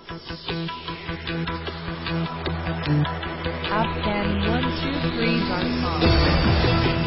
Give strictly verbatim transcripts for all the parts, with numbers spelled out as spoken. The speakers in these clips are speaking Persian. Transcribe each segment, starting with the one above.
Afghan one two three dot com.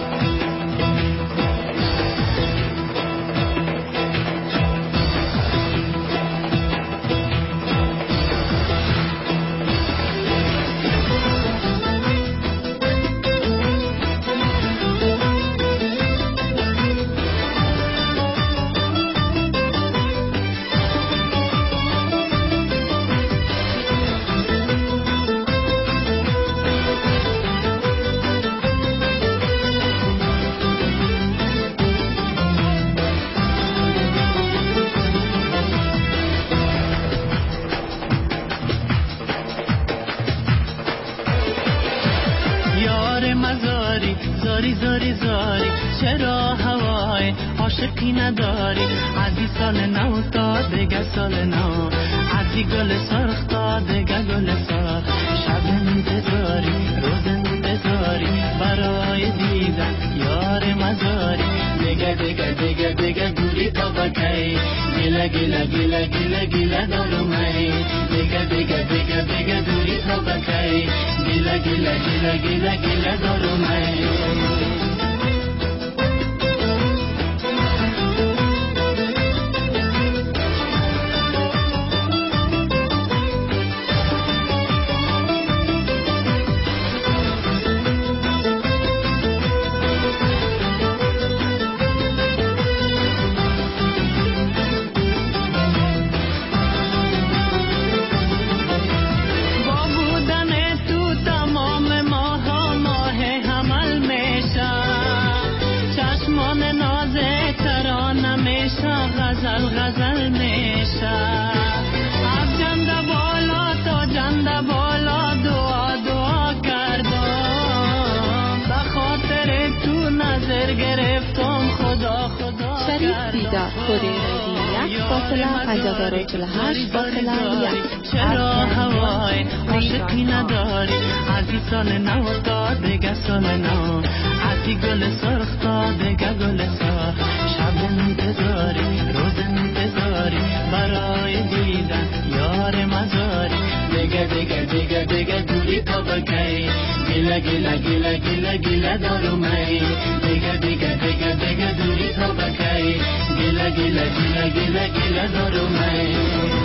زاری زاری زاری چرا هوای عاشقی نداری؟ از این سال نو تا دیگه سال نو، از این گل سرخ تا دیگه گل سرخ، شب انتظاری روز انتظاری برای دیدن یار مزاری، دیگه دیگه دیگه دیگه دوری تا بکی، گله گله گله گله گله دارم ای، دیگه دیگه دیگه دیگه دوری تا بکی، گله گله گله گله گله دارم ای. غزل غزل میشه از جنده بالا تا جنده بالا دعا دعا کردم، به خاطر تو نظر گرفتم خدا خدا شریف دیدار کوری یک فاصله پنجاه و چهل و هشت فاصله یک. چرا هوای عاشقی نداری؟ از این سال نو تا دیگه سال نو، از این گل سرخ تا دیگه گل سرخ، شب انتظاری روز انتظاری برای دیدن یار مزاری، دیگه دیگه دیگه دیگه دوری تا بکی، گله گله گله گله گله دارم ای، دیگه دیگه دیگه دیگه دوری تا بکی، گله گله گله گله گله دارم ای.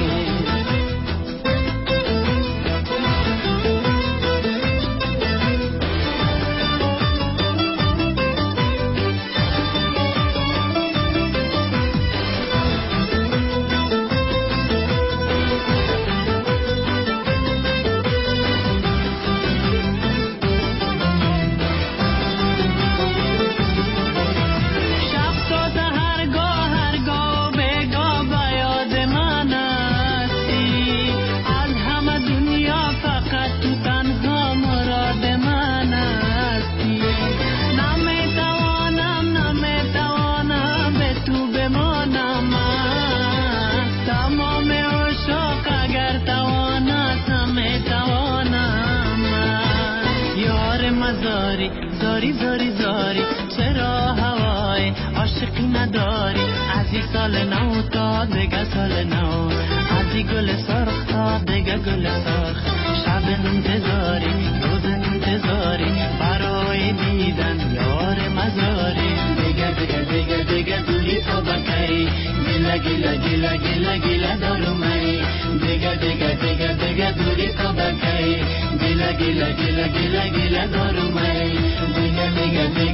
زاری زاری زاری چرا هوای عاشقی نداری؟ از این سال نو تا دیگه سال نو، از این گل سرخ تا دیگه گل سرخ، شب انتظاری روز انتظاری برای دیدن یار مزاری، دیگه دیگه دیگه دیگه دوری تا بکی، گله گله گله گله گله دارم ای، دیگه دیگه دیگه دیگه دوری تا بکی، گله گله گله گله گله دارم ای، دیگه دیگه